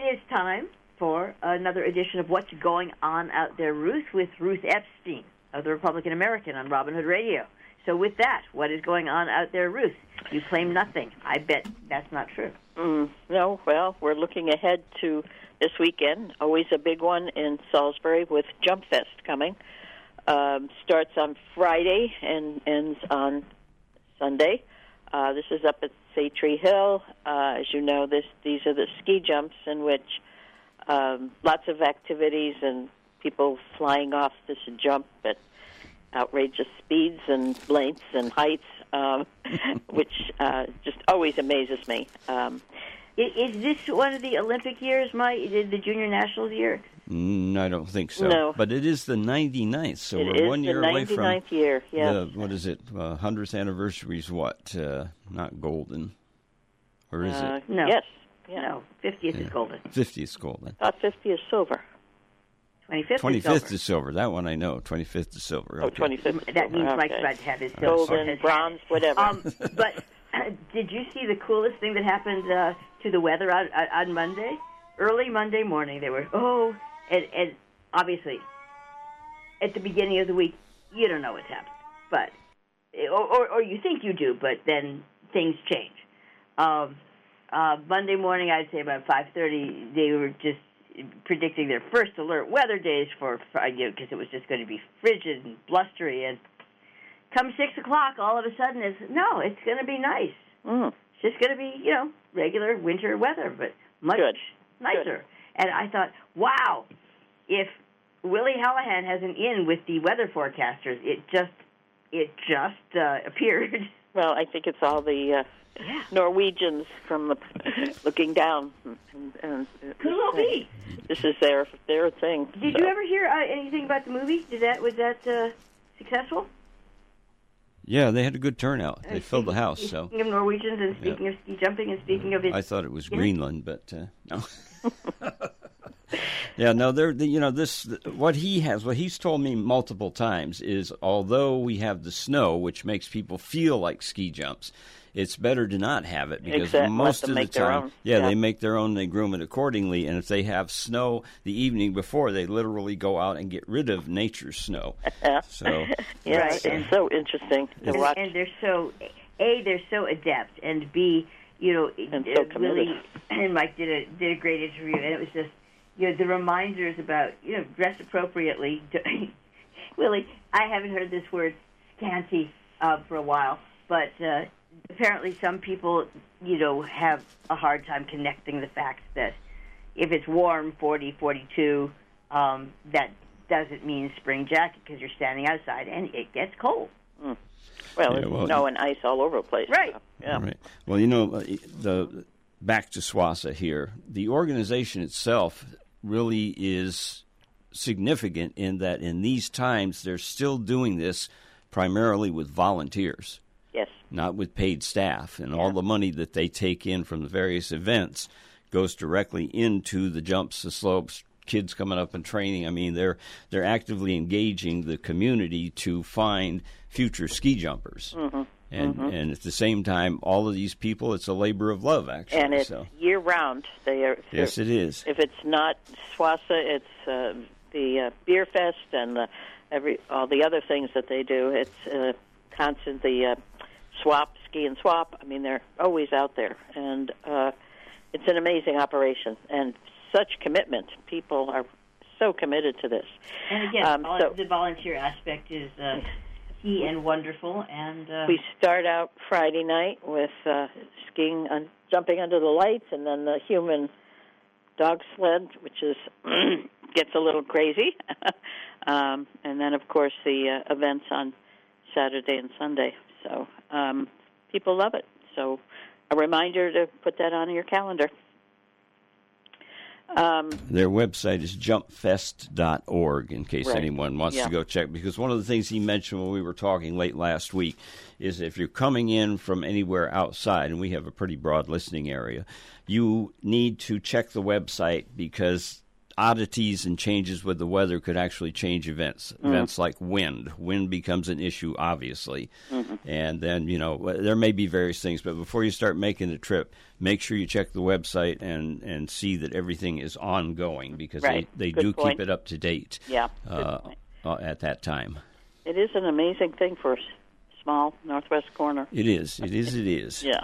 is time for another edition of What's Going On Out There, Ruth, with Ruth Epstein of the Republican American on Robin Hood Radio. So with that, what is going on out there, Ruth? You claim nothing. I bet that's not true. No, well, we're looking ahead to this weekend. Always a big one in Salisbury with Jump Fest coming. Starts on Friday and ends on Sunday. This is up at Saytree Hill. As you know, these are the ski jumps in which lots of activities and people flying off this jump at outrageous speeds and lengths and heights, which just always amazes me. Is this one of the Olympic years, the Junior Nationals year? I don't think so. No. But it is the 99th, so we're 1 year away from 99th year, yeah. What is it? 100th anniversary is what? Not golden. Or is it? No. Yes. Yeah. No, 50th is golden. 50th is golden. 50 is silver. 25th is silver. That one I know. 25th is silver. Okay. 25th. That means Mike's about to have his silver. Golden, bronze, whatever. But did you see the coolest thing that happened to the weather on Monday? Early Monday morning, they were, and obviously, at the beginning of the week, you don't know what's happening. But, or you think you do, but then things change. Monday morning, I'd say about 5:30, they were just predicting their first alert weather days for because it was just going to be frigid and blustery. And come 6 o'clock, all of a sudden, it's going to be nice. It's just going to be, regular winter weather, but much nicer. Good. And I thought, wow, if Willie Hallahan has an in with the weather forecasters, it just appeared. Well, I think it's all the Norwegians from looking down. And could well be. This is their thing. Did you ever hear anything about the movie? Was that successful? Yeah, they had a good turnout. They filled the house. Speaking of Norwegians and speaking of ski jumping and speaking of... I thought it was Greenland, but no. Yeah, no, what he's told me multiple times is, although we have the snow, which makes people feel like ski jumps, it's better to not have it because most of the time, they make their own, they groom it accordingly, and if they have snow the evening before, they literally go out and get rid of nature's snow. So it's so interesting to watch. And they're so adept, and B, and so committed. Willie and Mike did a great interview, and it was just the reminders about dress appropriately. Willie, I haven't heard this word scanty for a while, but apparently some people have a hard time connecting the fact that if it's warm, 40, 42, that doesn't mean spring jacket because you're standing outside and it gets cold. Well, there's snow and ice all over the place. Right. So, yeah. Right. Well, back to SWASA here, the organization itself really is significant in that in these times they're still doing this primarily with volunteers. Yes. Not with paid staff. And all the money that they take in from the various events goes directly into the jumps, the slopes, kids coming up and training. I mean, they're actively engaging the community to find future ski jumpers. And at the same time, all of these people, it's a labor of love, actually. And it's year-round. Yes, it is. If it's not SWASA, it's the Beer Fest and all the other things that they do. It's constant, the ski and swap. I mean, they're always out there. And it's an amazing operation and such commitment. People are so committed to this. And again, the volunteer aspect is key and wonderful. And we start out Friday night with skiing, jumping under the lights, and then the human dog sled, which is gets a little crazy. And then, of course, the events on Saturday and Sunday. So people love it. So a reminder to put that on your calendar. Their website is jumpfest.org in case anyone wants to go check, because one of the things he mentioned when we were talking late last week is if you're coming in from anywhere outside, and we have a pretty broad listening area, you need to check the website because oddities and changes with the weather could actually change events. Events like wind. Wind becomes an issue, obviously. And then, there may be various things, but before you start making the trip, make sure you check the website and see that everything is ongoing, because they do keep it up to date at that time. It is an amazing thing for a small northwest corner. It is. Yeah.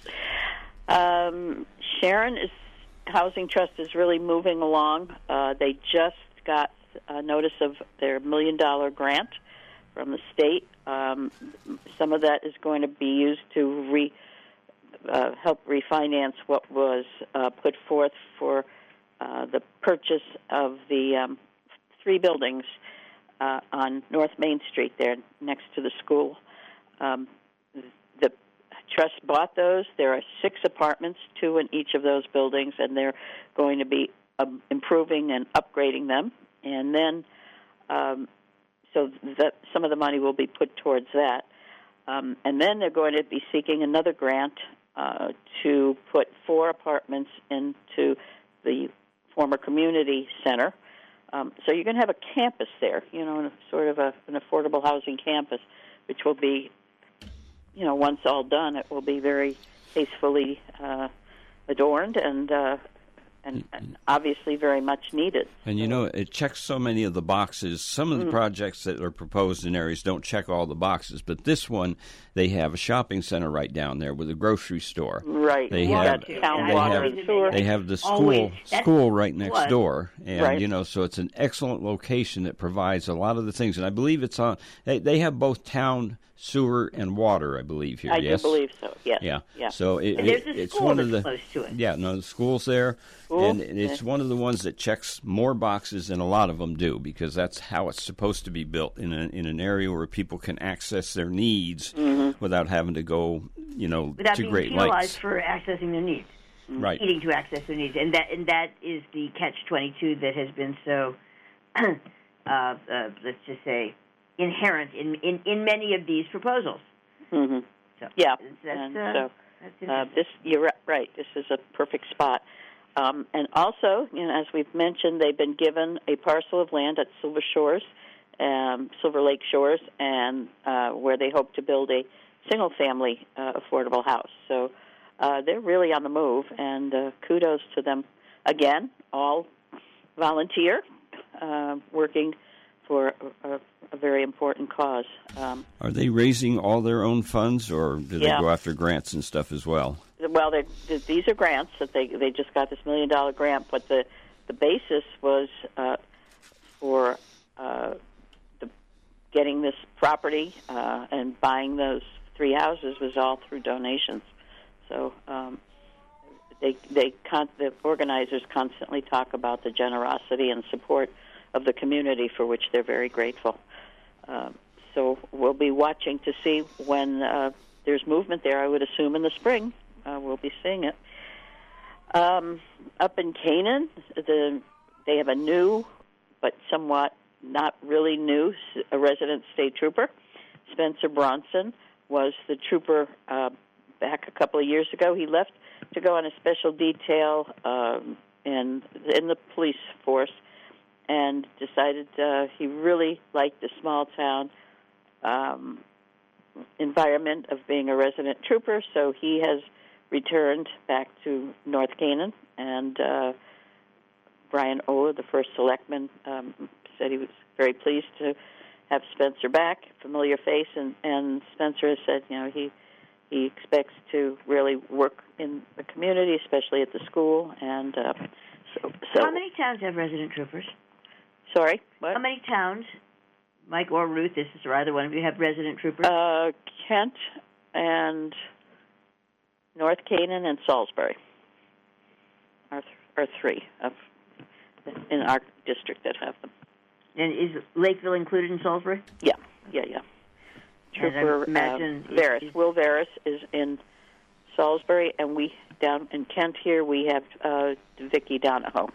Sharon Housing Trust is really moving along. They just got a notice of their $1 million grant from the state. Some of that is going to be used to help refinance what was put forth for the purchase of the 3 buildings on North Main Street there next to the school. The trust bought those. There are 6 apartments, 2 in each of those buildings, and they're going to be improving and upgrading them. And then, so that some of the money will be put towards that. And then they're going to be seeking another grant to put 4 apartments into the former community center. So you're going to have a campus there, sort of an affordable housing campus, which will be, once all done, it will be very tastefully adorned and obviously very much needed. And it checks so many of the boxes. Some of the projects that are proposed in areas don't check all the boxes, but this one, they have a shopping center right down there with a grocery store. Right. They have the school right next door, and so it's an excellent location that provides a lot of the things. And I believe it's on. They have both town sewer and water, I believe here. I do believe so. Yes. Yeah. So it's one of the close to it. Yeah. No, the school's there, and it's one of the ones that checks more boxes than a lot of them do, because that's how it's supposed to be built in an area where people can access their needs without having to go, without to being great penalized lengths for accessing their needs. Right. Needing to access their needs, and that is the catch-22 that has been so, let's just say, inherent in many of these proposals. So, you're right. This is a perfect spot. And also, as we've mentioned, they've been given a parcel of land at Silver Lake Shores, and where they hope to build a single-family affordable house. So they're really on the move, and kudos to them. Again, all volunteer, working for a very important cause. Are they raising all their own funds, or do they go after grants and stuff as well? Well, these are grants that they just got this $1 million grant, but the basis was for getting this property and buying those 3 houses was all through donations. So the organizers constantly talk about the generosity and support of the community, for which they're very grateful. So we'll be watching to see when there's movement there. I would assume in the spring we'll be seeing it. Up in Canaan, they have a new, but somewhat not really new, a resident state trooper. Spencer Bronson was the trooper back a couple of years ago. He left to go on a special detail in the police force, and decided he really liked the small town environment of being a resident trooper, so he has returned back to North Canaan, and Brian Ola, the first selectman, said he was very pleased to have Spencer back, familiar face, and Spencer has said, he expects to really work in the community, especially at the school, and so. How many towns have resident troopers? Sorry, what? How many towns, Mike or Ruth, this is or either one of you, have resident troopers? Kent and North Canaan and Salisbury are 3 in our district that have them. And is Lakeville included in Salisbury? Yeah. Trooper Veris. Will Veris is in Salisbury, and we down in Kent here we have Vicki Donahoe,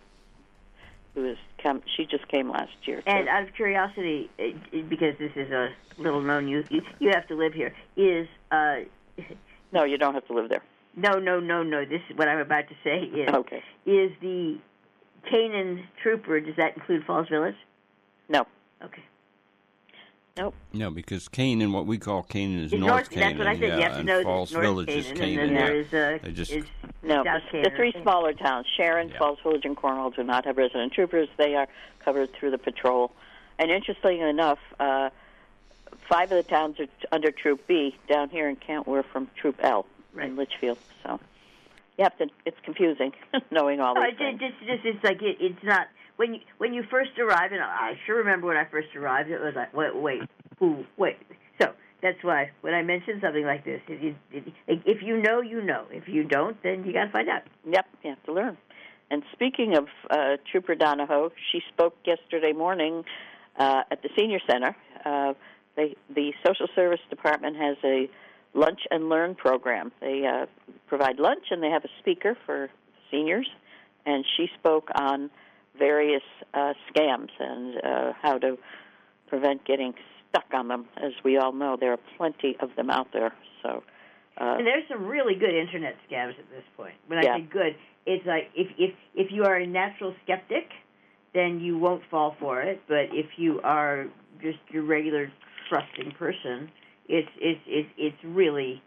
she just came last year. And out of curiosity, because this is a little known, you have to live here. No, you don't have to live there. No. This is what I'm about to say. Is the Canaan Trooper, does that include Falls Village? No. Okay. Nope. No, because Canaan, what we call Canaan, is North Canaan. That's what I said. Yeah, you have to know Falls Village Canaan, is Canaan. And then there is the three smaller towns, Sharon, Falls Village, and Cornwall, do not have resident troopers. They are covered through the patrol. And interestingly enough, 5 of the towns are under Troop B. Down here in Kent, we're from Troop L in Litchfield. So you have to. It's confusing knowing all these things. It's like it's not when you first arrive. And I sure remember when I first arrived. It was like wait. So that's why when I mention something like this, if you know, you know. If you don't, then you got to find out. Yep, you have to learn. And speaking of Trooper Donahoe, she spoke yesterday morning at the Senior Center. The Social Service Department has a lunch and learn program. They provide lunch, and they have a speaker for seniors. And she spoke on various scams and how to prevent getting stuck on them. As we all know, there are plenty of them out there. So, and there's some really good internet scams at this point. When I say good, it's like if you are a natural skeptic, then you won't fall for it. But if you are just your regular trusting person, it's really.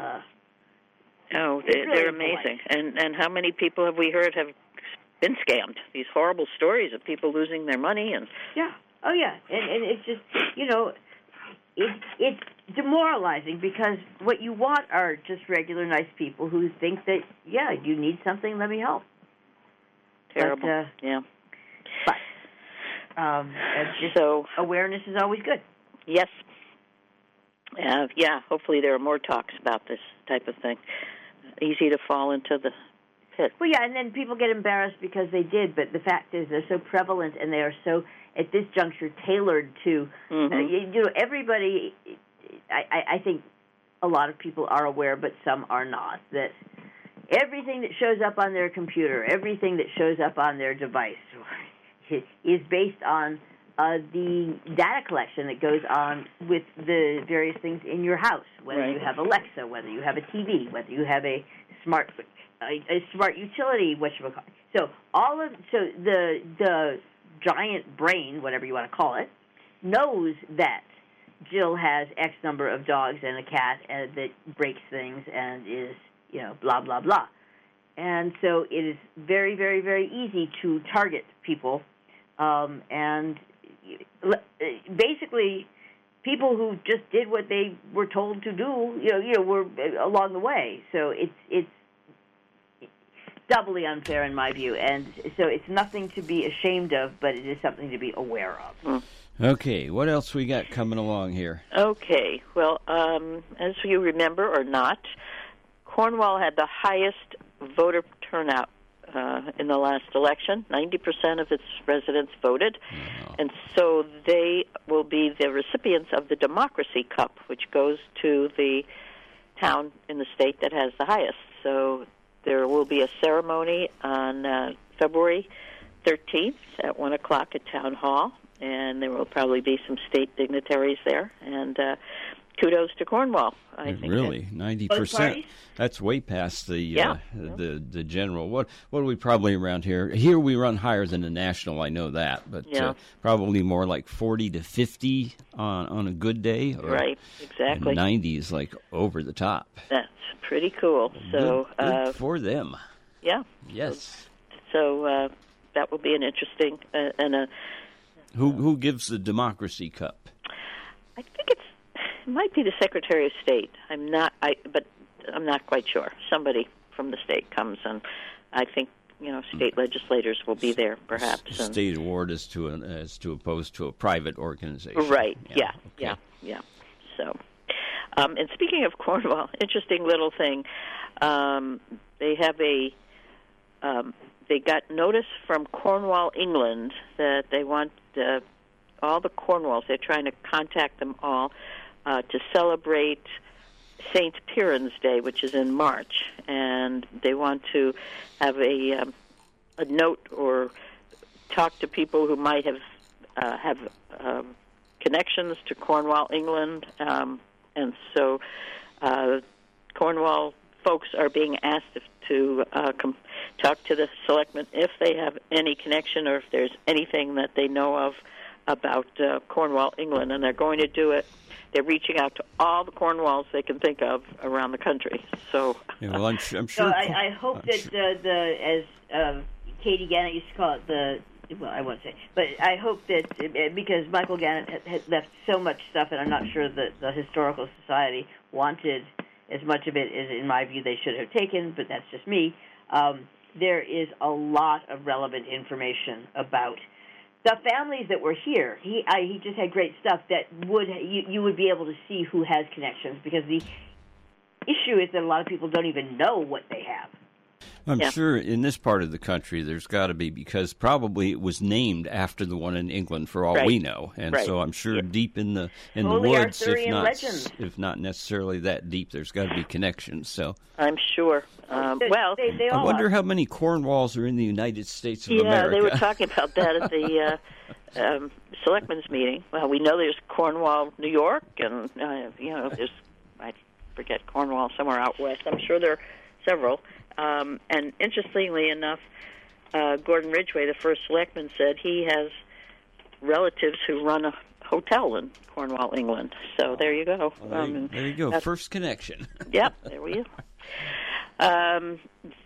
They're amazing. And how many people have we heard have been scammed? These horrible stories of people losing their money and. Yeah. Oh, yeah, and it's just, it's demoralizing because what you want are just regular nice people who think that, you need something, let me help. Terrible, But awareness is always good. Yes. Hopefully there are more talks about this type of thing. Easy to fall into the pit. Well, and then people get embarrassed because they did, but the fact is they're so prevalent and they are so, at this juncture, tailored to, everybody, I think a lot of people are aware, but some are not, that everything that shows up on their computer, everything that shows up on their device is based on the data collection that goes on with the various things in your house, whether you have Alexa, whether you have a TV, whether you have a smart utility, whatchamacallit. So the giant brain, whatever you want to call it, knows that Jill has X number of dogs and a cat that breaks things and is, blah, blah, blah. And so it is very, very, very easy to target people. And basically, people who just did what they were told to do, were along the way. So it's doubly unfair in my view, and so it's nothing to be ashamed of, but it is something to be aware of. Okay, what else we got coming along here? Okay, well, as you remember or not, Cornwall had the highest voter turnout in the last election. 90% of its residents voted, and so they will be the recipients of the Democracy Cup, which goes to the town in the state that has the highest. So there will be a ceremony on February 13th at 1 o'clock at Town Hall, and there will probably be some state dignitaries there. And kudos to Cornwall. I think really, 90%. That's way past the general. What are we probably around here? Here we run higher than the national. I know that, but probably more like 40 to 50 on a good day. Right, exactly. 90 is like over the top. That's pretty cool. So good for them. Yeah. Yes. So that will be an interesting Who gives the Democracy Cup? I think it might be the Secretary of State. But I'm not quite sure. Somebody from the state comes, and I think state legislators will be there, perhaps. State award as opposed to a private organization. Right. Yeah. So, and speaking of Cornwall, interesting little thing. They have they got notice from Cornwall, England, that they want all the Cornwalls. They're trying to contact them all to celebrate St. Piran's Day, which is in March, and they want to have a note or talk to people who might have connections to Cornwall, England, and so Cornwall folks are being asked to talk to the selectmen if they have any connection or if there's anything that they know of about Cornwall, England, and they're going to do it. They're reaching out to all the Cornwalls they can think of around the country. So, yeah, well, I'm sure. So I hope that as Katie Gannett used to call it, well, I won't say, but I hope that because Michael Gannett had left so much stuff, and I'm not sure that the Historical Society wanted as much of it as, in my view, they should have taken, but that's just me. There is a lot of relevant information about the families that were here. He just had great stuff that you would be able to see who has connections, because the issue is that a lot of people don't even know what they have. I'm sure in this part of the country there's got to be, because probably it was named after the one in England for all we know, and so I'm sure deep in the woods, if not necessarily that deep, there's got to be connections. So I'm sure. They I wonder how many Cornwalls are in the United States of America. Yeah, they were talking about that at the selectmen's meeting. Well, we know there's Cornwall, New York, and there's, I forget, Cornwall somewhere out west. I'm sure there are several. And interestingly enough, Gordon Ridgway, the first selectman, said he has relatives who run a hotel in Cornwall, England. So there you go. Well, there you go. First connection. Yep, there we go.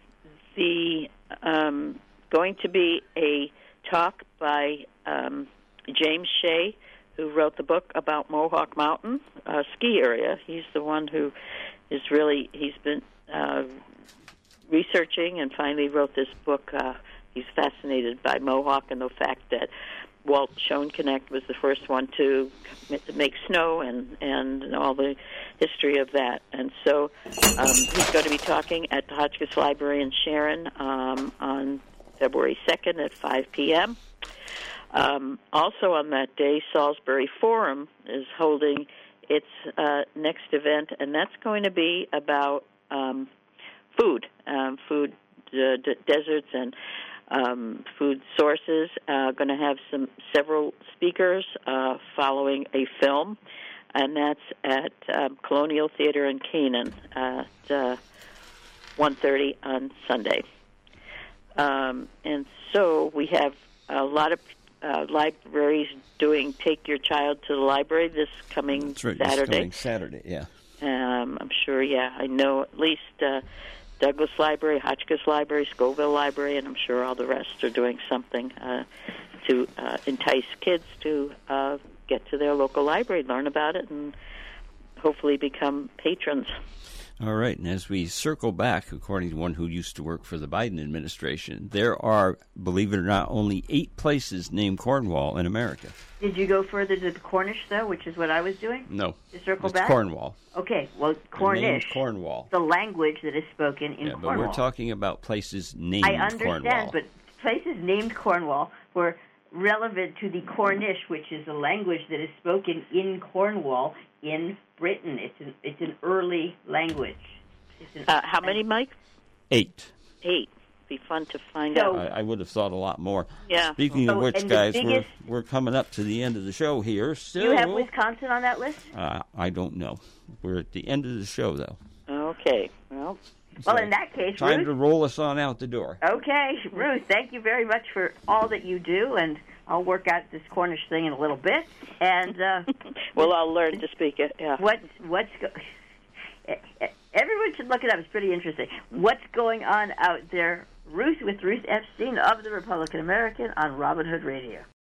Going to be a talk by James Shea, who wrote the book about Mohawk Mountain ski area. He's the one who is really, he's been researching and finally wrote this book. He's fascinated by Mohawk and the fact that Walt Schoenknecht was the first one to make snow and all the history of that. And so he's going to be talking at the Hotchkiss Library in Sharon on February 2nd at 5 p.m. Also on that day, Salisbury Forum is holding its next event, and that's going to be about food, deserts and food sources. Going to have several speakers following a film, and that's at Colonial Theater in Canaan at 1:30 on Sunday. And so we have a lot of libraries doing Take Your Child to the Library this coming Saturday. This coming Saturday, yeah. I'm sure, I know at least Douglas Library, Hotchkiss Library, Scoville Library, and I'm sure all the rest are doing something to entice kids to get to their local library, learn about it, and hopefully become patrons. All right, and as we circle back, according to one who used to work for the Biden administration, there are, believe it or not, only 8 places named Cornwall in America. Did you go further to the Cornish, though, which is what I was doing? No. To circle it's back? Cornwall. Okay, well, Cornish, Cornwall, the language that is spoken in Cornwall. But we're talking about places named Cornwall. I understand, but places named Cornwall were relevant to the Cornish, which is a language that is spoken in Cornwall in Britain. It's an early language. How many, Mike? 8. 8. Be fun to find out. I would have thought a lot more. Yeah. Speaking of which, guys, we're coming up to the end of the show here. Still, you have Wisconsin on that list? I don't know. We're at the end of the show, though. Okay. Well, in that case, time Ruth, to roll us on out the door. Okay, Ruth, thank you very much for all that you do, and I'll work out this Cornish thing in a little bit. And well, I'll learn to speak it. Yeah. Everyone should look it up. It's pretty interesting. What's going on out there? Ruth with Ruth Epstein of the Republican American on Robin Hood Radio.